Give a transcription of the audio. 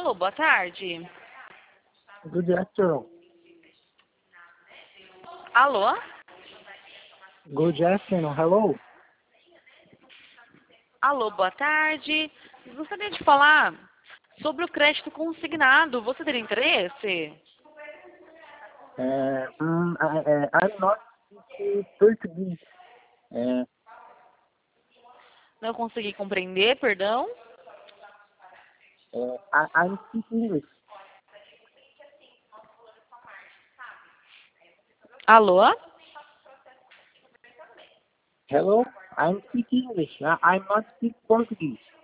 Alô, boa tarde. Good afternoon. Alô? Good afternoon. Hello. Alô, boa tarde. Gostaria de falar sobre o crédito consignado. Você teria interesse? I'm not speaking Portuguese. Não consegui compreender, perdão. I'm speaking English. Alô? Hello. I'm speaking English. I'm not speak Portuguese.